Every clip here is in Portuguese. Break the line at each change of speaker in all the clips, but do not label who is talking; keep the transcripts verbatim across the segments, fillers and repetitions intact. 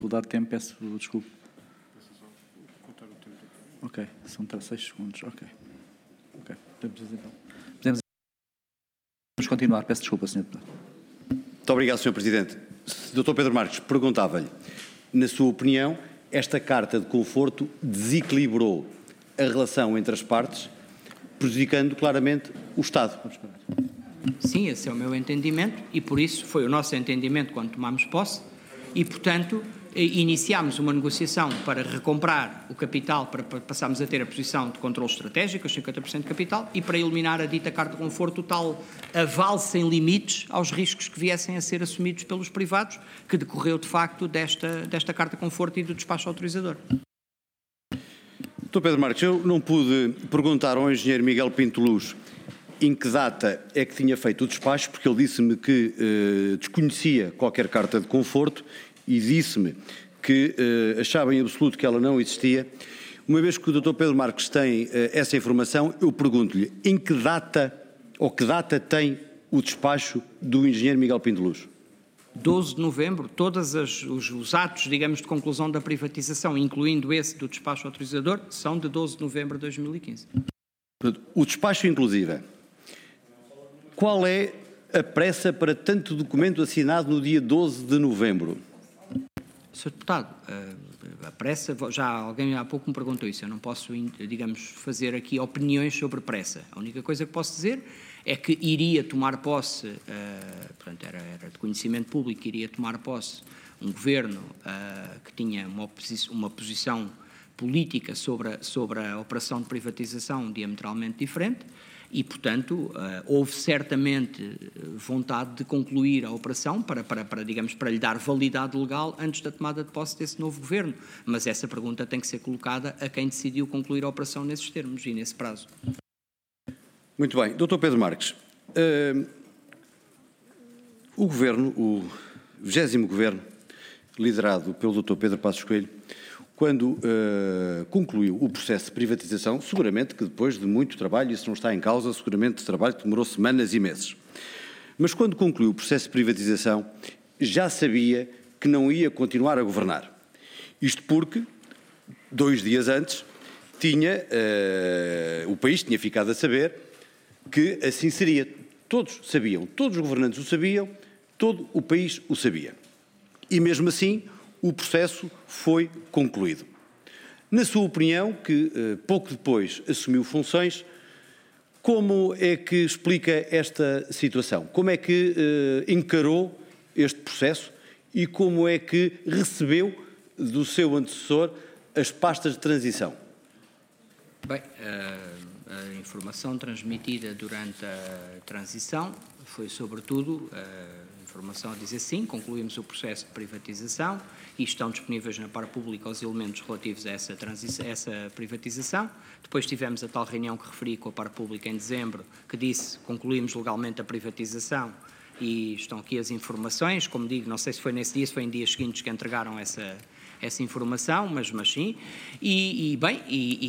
Vou dar tempo, peço desculpa. Ok, são seis segundos, ok. Ok, podemos então. Podemos continuar, peço desculpa, senhor Deputado.
Muito obrigado, senhor Presidente. doutor Pedro Marques, perguntava-lhe, na sua opinião, esta carta de conforto desequilibrou a relação entre as partes, prejudicando claramente o Estado?
Sim, esse é o meu entendimento e por isso foi o nosso entendimento quando tomámos posse e, portanto, iniciámos uma negociação para recomprar o capital, para passarmos a ter a posição de controle estratégico, os cinquenta por cento de capital, e para eliminar a dita carta de conforto, o tal aval sem limites aos riscos que viessem a ser assumidos pelos privados, que decorreu de facto desta, desta carta de conforto e do despacho autorizador.
doutor Pedro Marques, eu não pude perguntar ao engenheiro Miguel Pinto Luz em que data é que tinha feito o despacho, porque ele disse-me que eh, desconhecia qualquer carta de conforto e disse-me que eh, achava em absoluto que ela não existia. Uma vez que o doutor Pedro Marques tem eh, essa informação, eu pergunto-lhe em que data ou que data tem o despacho do engenheiro Miguel Pinto Luz?
doze de novembro, todos os, os atos, digamos, de conclusão da privatização, incluindo esse do despacho autorizador, são de doze de novembro de dois mil e quinze.
O despacho, inclusive, qual é a pressa para tanto documento assinado no dia doze de novembro?
senhor Deputado, a pressa, já alguém há pouco me perguntou isso, eu não posso, digamos, fazer aqui opiniões sobre pressa. A única coisa que posso dizer é que iria tomar posse, uh, portanto era, era de conhecimento público, iria tomar posse um governo uh, que tinha uma, oposi uma posição política sobre a, sobre a operação de privatização diametralmente diferente e, portanto, uh, houve certamente vontade de concluir a operação para, para, para, digamos, para lhe dar validade legal antes da tomada de posse desse novo governo. Mas essa pergunta tem que ser colocada a quem decidiu concluir a operação nesses termos e nesse prazo.
Muito bem. doutor Pedro Marques, uh, o Governo, o vigésimo Governo, liderado pelo doutor Pedro Passos Coelho, quando uh, concluiu o processo de privatização, seguramente que depois de muito trabalho, isso não está em causa, seguramente de trabalho que demorou semanas e meses, mas quando concluiu o processo de privatização, já sabia que não ia continuar a governar. Isto porque, dois dias antes, tinha, uh, o país tinha ficado a saber que assim seria. Todos sabiam, todos os governantes o sabiam, todo o país o sabia. E mesmo assim, o processo foi concluído. Na sua opinião, que eh, pouco depois assumiu funções, como é que explica esta situação? Como é que eh, encarou este processo e como é que recebeu do seu antecessor as pastas de transição?
Bem, a, a informação transmitida durante a transição foi, sobretudo, a informação a dizer sim, concluímos o processo de privatização e estão disponíveis na parte pública os elementos relativos a essa, essa privatização. Depois tivemos a tal reunião que referi com a parte pública em dezembro, que disse concluímos legalmente a privatização e estão aqui as informações, como digo, não sei se foi nesse dia, se foi em dias seguintes que entregaram essa, essa informação, mas, mas sim, e, e bem,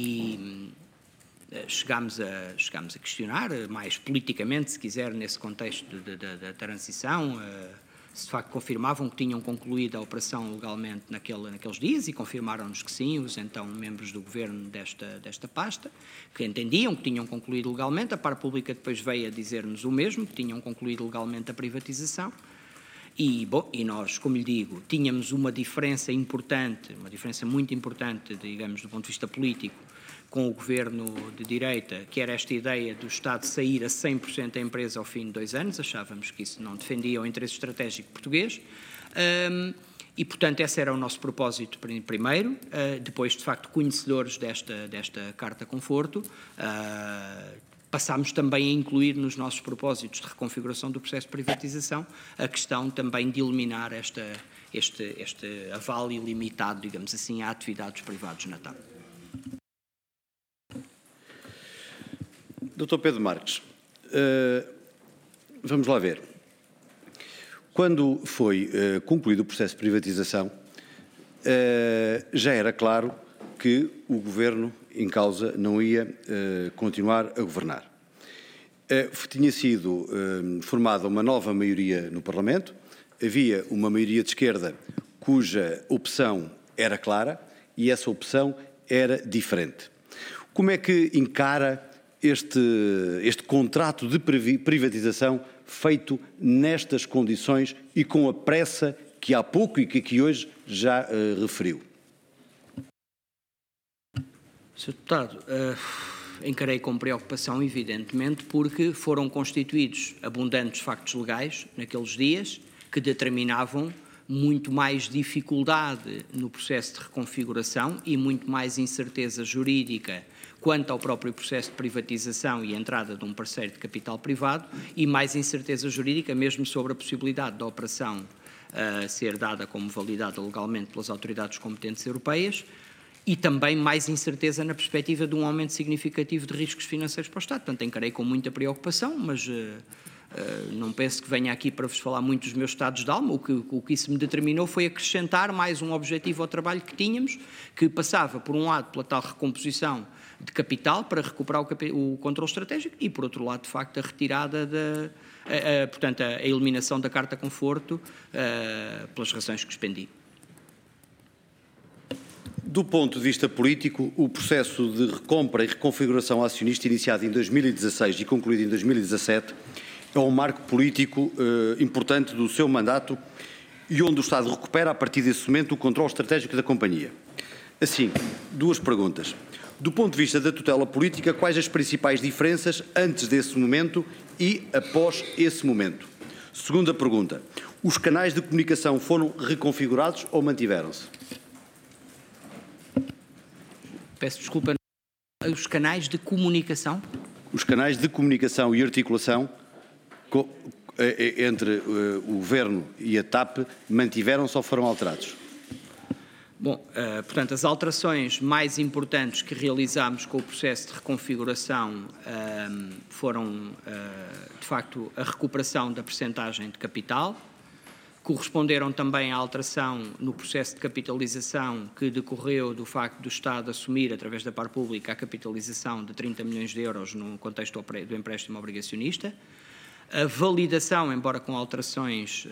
e, e Chegámos a, chegámos a questionar, mais politicamente, se quiser, nesse contexto de, de, da transição, se de facto confirmavam que tinham concluído a operação legalmente naquele, naqueles dias e confirmaram-nos que sim, os então membros do governo desta, desta pasta, que entendiam que tinham concluído legalmente. A parte pública depois veio a dizer-nos o mesmo, que tinham concluído legalmente a privatização. E, bom, e nós, como lhe digo, tínhamos uma diferença importante, uma diferença muito importante, digamos, do ponto de vista político, com o governo de direita, que era esta ideia do Estado sair a cem por cento da empresa ao fim de dois anos. Achávamos que isso não defendia o interesse estratégico português. Um, e, portanto, esse era o nosso propósito primeiro. Uh, depois, de facto, conhecedores desta, desta Carta Conforto, uh, passámos também a incluir nos nossos propósitos de reconfiguração do processo de privatização a questão também de eliminar esta, este, este aval ilimitado, digamos assim, a atividades privadas na T A P.
doutor Pedro Marques, uh, vamos lá ver. Quando foi uh, concluído o processo de privatização, uh, já era claro que o governo em causa não ia uh, continuar a governar. Uh, tinha sido uh, formada uma nova maioria no Parlamento, havia uma maioria de esquerda cuja opção era clara e essa opção era diferente. Como é que encara este, este contrato de privatização feito nestas condições e com a pressa que há pouco e que aqui hoje já uh, referiu?
senhor Deputado, uh, encarei com preocupação, evidentemente, porque foram constituídos abundantes factos legais naqueles dias que determinavam muito mais dificuldade no processo de reconfiguração e muito mais incerteza jurídica quanto ao próprio processo de privatização e entrada de um parceiro de capital privado e mais incerteza jurídica mesmo sobre a possibilidade da operação uh, ser dada como validada legalmente pelas autoridades competentes europeias e também mais incerteza na perspectiva de um aumento significativo de riscos financeiros para o Estado. Portanto, encarei com muita preocupação, mas uh, uh, não penso que venha aqui para vos falar muito dos meus estados de alma. O que, o que isso me determinou foi acrescentar mais um objetivo ao trabalho que tínhamos, que passava, por um lado, pela tal recomposição de capital para recuperar o, o controle estratégico e, por outro lado, de facto, a retirada da, a, a, portanto, a eliminação da Carta Conforto uh, pelas razões que expendi.
Do ponto de vista político, o processo de recompra e reconfiguração acionista iniciado em dois mil e dezasseis e concluído em dois mil e dezassete é um marco político eh, importante do seu mandato e onde o Estado recupera, a partir desse momento, o controle estratégico da companhia. Assim, duas perguntas. Do ponto de vista da tutela política, quais as principais diferenças antes desse momento e após esse momento? Segunda pergunta. Os canais de comunicação foram reconfigurados ou mantiveram-se?
Peço desculpa, os canais de comunicação?
Os canais de comunicação e articulação entre o Governo e a T A P mantiveram-se ou foram alterados?
Bom, uh, portanto, as alterações mais importantes que realizámos com o processo de reconfiguração uh, foram, uh, de facto, a recuperação da percentagem de capital, corresponderam também à alteração no processo de capitalização que decorreu do facto do Estado assumir, através da par pública, a capitalização de trinta milhões de euros no contexto do empréstimo obrigacionista. A validação, embora com alterações,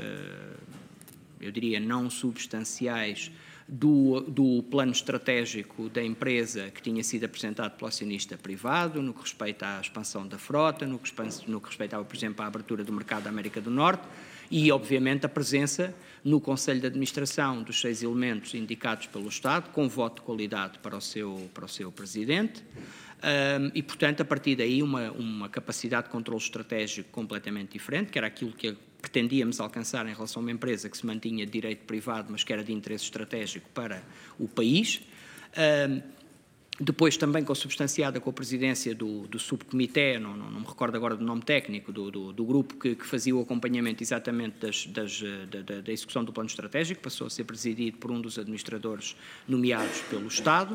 eu diria, não substanciais, do, do plano estratégico da empresa que tinha sido apresentado pelo acionista privado, no que respeita à expansão da frota, no que, no que respeitava, por exemplo, à abertura do mercado da América do Norte, e, obviamente, a presença no Conselho de Administração dos seis elementos indicados pelo Estado, com voto de qualidade para o seu, para o seu Presidente, um, e, portanto, a partir daí uma, uma capacidade de controle estratégico completamente diferente, que era aquilo que pretendíamos alcançar em relação a uma empresa que se mantinha de direito privado, mas que era de interesse estratégico para o país. Um, Depois também consubstanciada com a presidência do, do subcomitê, não, não, não me recordo agora do nome técnico, do, do, do grupo que, que fazia o acompanhamento exatamente das, das, da, da, da execução do plano estratégico, passou a ser presidido por um dos administradores nomeados pelo Estado.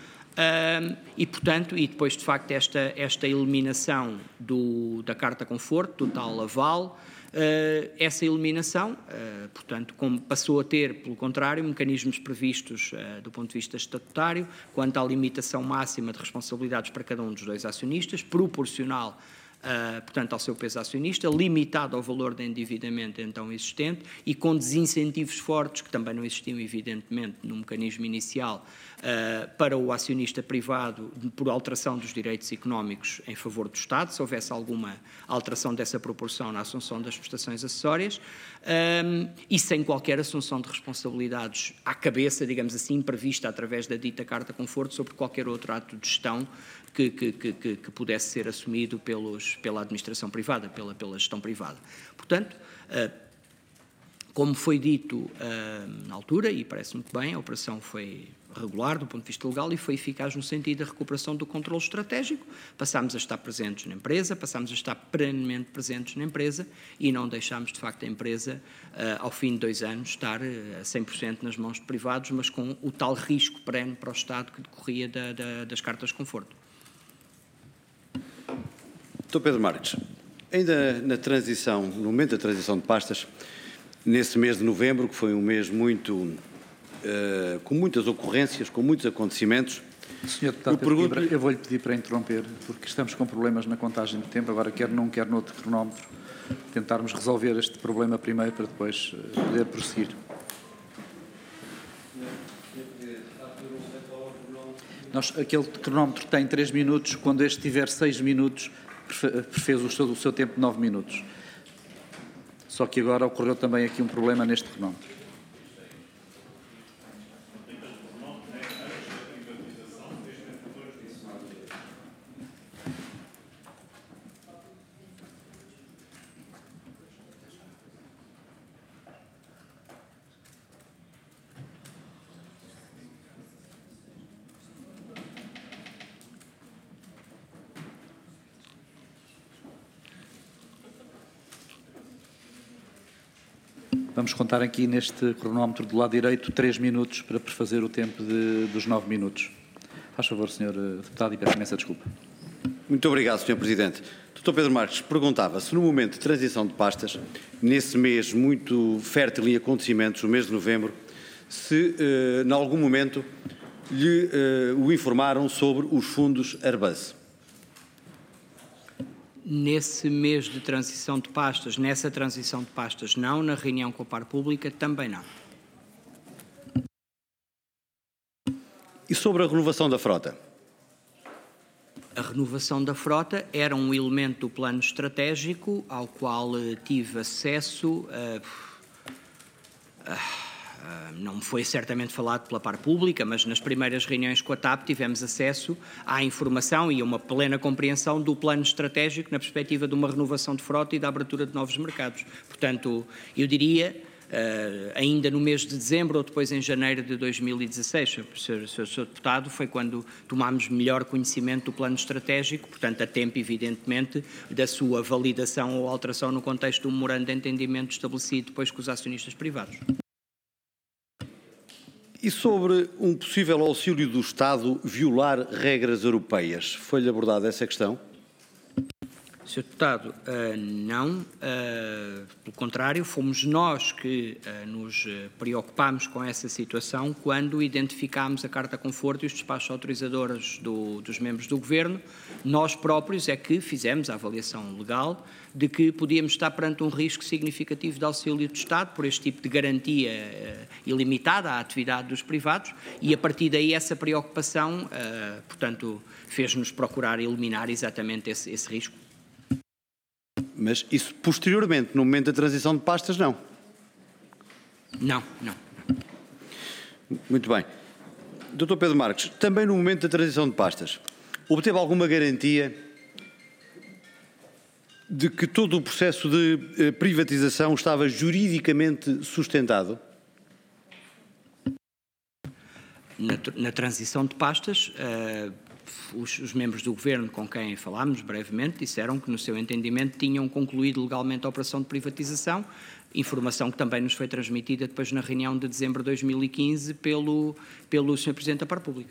Um, e, portanto, e depois, de facto, esta, esta eliminação do, da Carta Conforto, do tal aval, Uh, essa eliminação, uh, portanto, como passou a ter, pelo contrário, mecanismos previstos uh, do ponto de vista estatutário, quanto à limitação máxima de responsabilidades para cada um dos dois acionistas, proporcional, uh, portanto, ao seu peso acionista, limitado ao valor de endividamento então existente e com desincentivos fortes, que também não existiam, evidentemente, no mecanismo inicial, uh, para o acionista privado, por alteração dos direitos económicos em favor do Estado, se houvesse alguma alteração dessa proporção na assunção das prestações acessórias, um, e sem qualquer assunção de responsabilidades à cabeça, digamos assim, prevista através da dita Carta Conforto sobre qualquer outro ato de gestão que, que, que, que pudesse ser assumido pelos, pela administração privada, pela, pela gestão privada. Portanto, uh, como foi dito uh, na altura, e parece muito bem, a operação foi regular do ponto de vista legal e foi eficaz no sentido da recuperação do controle estratégico. Passámos a estar presentes na empresa, passámos a estar perenemente presentes na empresa e não deixámos, de facto, a empresa, uh, ao fim de dois anos, estar uh, a cem por cento nas mãos de privados, mas com o tal risco perene para o Estado que decorria da, da, das cartas de conforto.
doutor Pedro Marques, ainda na transição, no momento da transição de pastas, nesse mês de novembro, que foi um mês muito... Uh, com muitas ocorrências, com muitos acontecimentos.
senhor Deputado, eu, pergunto... eu vou-lhe pedir para interromper, porque estamos com problemas na contagem de tempo, agora quer num, quer noutro cronómetro, tentarmos resolver este problema primeiro para depois poder prosseguir. Nós, aquele cronómetro tem três minutos, quando este tiver seis minutos, fez o seu, o seu tempo de nove minutos. Só que agora ocorreu também aqui um problema neste cronómetro. Vamos contar aqui neste cronómetro do lado direito três minutos para prefazer o tempo de, dos nove minutos. Faz favor, senhor Deputado, e peço imensa desculpa.
Muito obrigado, senhor Presidente. doutor Pedro Marques perguntava se no momento de transição de pastas, nesse mês muito fértil em acontecimentos, o mês de novembro, se eh, em algum momento lhe eh, o informaram sobre os fundos Airbus.
Nesse mês de transição de pastas, nessa transição de pastas não, na reunião com a par pública também não.
E sobre a renovação da frota?
A renovação da frota era um elemento do plano estratégico ao qual eh, tive acesso. Uh, uh, Uh, não foi certamente falado pela par pública, mas nas primeiras reuniões com a T A P tivemos acesso à informação e a uma plena compreensão do plano estratégico na perspectiva de uma renovação de frota e da abertura de novos mercados. Portanto, eu diria, uh, ainda no mês de dezembro ou depois em janeiro de dois mil e dezesseis, senhor Deputado, foi quando tomámos melhor conhecimento do plano estratégico, portanto, a tempo, evidentemente, da sua validação ou alteração no contexto do memorando de entendimento estabelecido depois com os acionistas privados.
E sobre um possível auxílio do Estado violar regras europeias? Foi-lhe abordada essa questão?
senhor Deputado, uh, não. Uh, pelo contrário, fomos nós que uh, nos preocupámos com essa situação quando identificámos a Carta Conforto e os despachos autorizadores do, dos membros do Governo. Nós próprios é que fizemos a avaliação legal de que podíamos estar perante um risco significativo de auxílio do Estado por este tipo de garantia uh, ilimitada à atividade dos privados e, a partir daí, essa preocupação, uh, portanto, fez-nos procurar eliminar exatamente esse, esse risco.
Mas isso posteriormente, no momento da transição de pastas, não?
Não, não.
Muito bem. doutor Pedro Marques, também no momento da transição de pastas, obteve alguma garantia de que todo o processo de privatização estava juridicamente sustentado?
Na, na transição de pastas, uh, os, os membros do Governo com quem falámos brevemente disseram que, no seu entendimento, tinham concluído legalmente a operação de privatização, informação que também nos foi transmitida depois na reunião de dezembro de dois mil e quinze pelo, pelo senhor Presidente da República.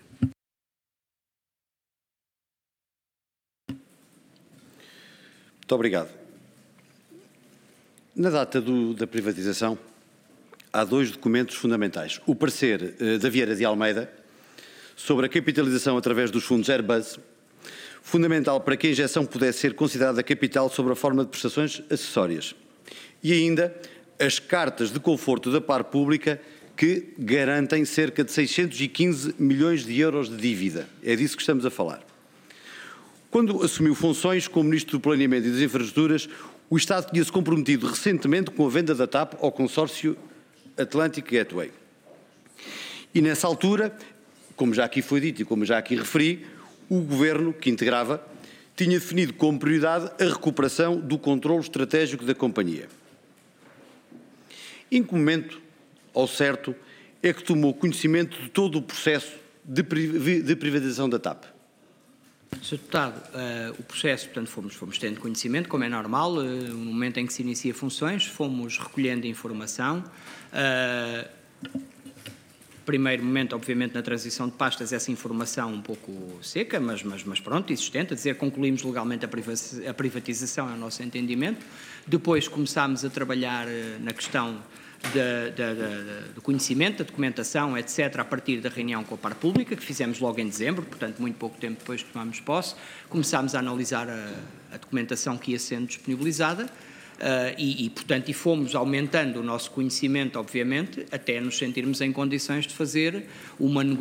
Muito obrigado. Na data do, da privatização, há dois documentos fundamentais. O parecer uh, da Vieira de Almeida sobre a capitalização através dos fundos Airbus, fundamental para que a injeção pudesse ser considerada capital sobre a forma de prestações acessórias. E ainda as cartas de conforto da par pública que garantem cerca de seiscentos e quinze milhões de euros de dívida. É disso que estamos a falar. Quando assumiu funções como Ministro do Planeamento e das Infraestruturas, o Estado tinha-se comprometido recentemente com a venda da T A P ao consórcio Atlantic Gateway. E nessa altura, como já aqui foi dito e como já aqui referi, o Governo que integrava tinha definido como prioridade a recuperação do controle estratégico da companhia. Em que momento, ao certo, é que tomou conhecimento de todo o processo de privatização da T A P?
senhor Deputado, uh, o processo, portanto, fomos, fomos tendo conhecimento, como é normal, uh, no momento em que se inicia funções, fomos recolhendo informação. Uh, primeiro momento, obviamente, na transição de pastas, essa informação um pouco seca, mas, mas, mas pronto, existente, a dizer, concluímos legalmente a privatização, é o nosso entendimento. Depois começámos a trabalhar uh, na questão De, de, de, do conhecimento, da documentação, etcétera, a partir da reunião com a par pública, que fizemos logo em dezembro, portanto, muito pouco tempo depois que tomámos posse, começámos a analisar a, a documentação que ia sendo disponibilizada. Uh, e, e, portanto, e fomos aumentando o nosso conhecimento, obviamente, até nos sentirmos em condições de fazer uma negociação